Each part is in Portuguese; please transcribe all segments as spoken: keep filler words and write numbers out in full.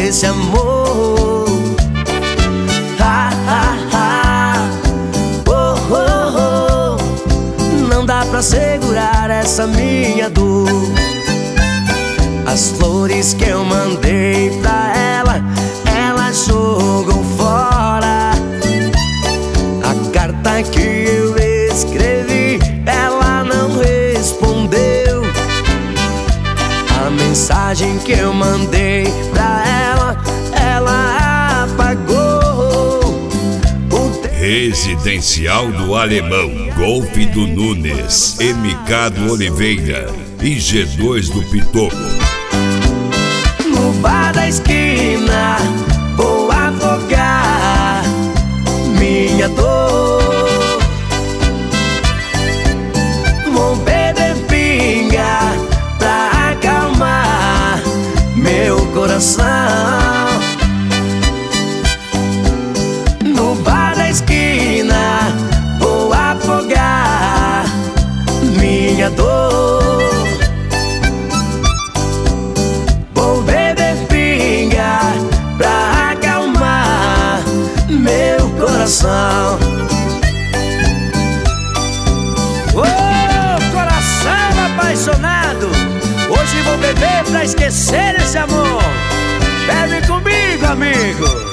esse amor. Ah, ah, ah, oh, oh, oh. Não dá pra segurar essa minha dor. As flores que eu mandei pra ela, ela jogou fora. A carta que eu escrevi, ela não respondeu. A mensagem que eu mandei pra ela, ela apagou. Residencial do Alemão, Golfe do Nunes, M K do Oliveira e G dois do Pitoco. No bar da esquina vou afogar minha dor. Vou beber pinga pra acalmar meu coração. No bar da esquina vou afogar minha dor. Vou beber pinga pra acalmar meu coração. Ô, oh, coração apaixonado, hoje vou beber pra esquecer esse amor. Bebe comigo, amigo.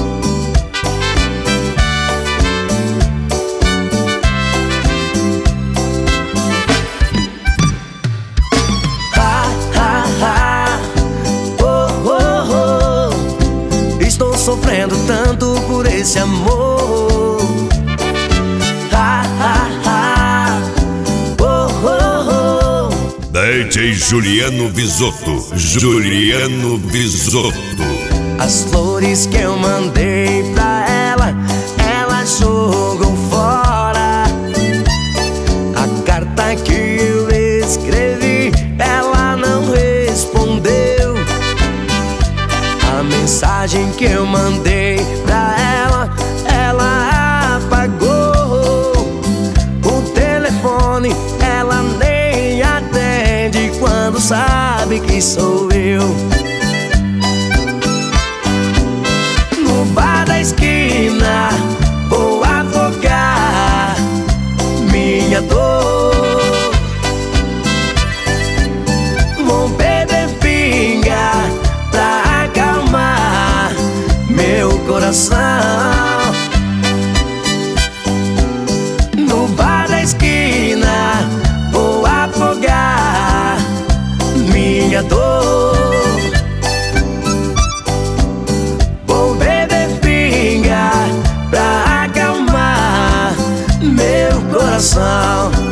Sofrendo tanto por esse amor. Ah, ah, ah, oh, oh, oh. D J Juliano Visotto, Juliano Visotto. As flores que eu mandei pra ela, ela jogou fora. A carta que eu escrevi, ela não respondeu. A mensagem que eu mandei pra ela, ela apagou. O telefone ela nem atende quando sabe que sou eu. No bar da esquina vou afogar minha dor. Vou beber pinga pra acalmar meu coração. No bar da esquina vou afogar minha dor. Vou beber pinga pra acalmar meu coração.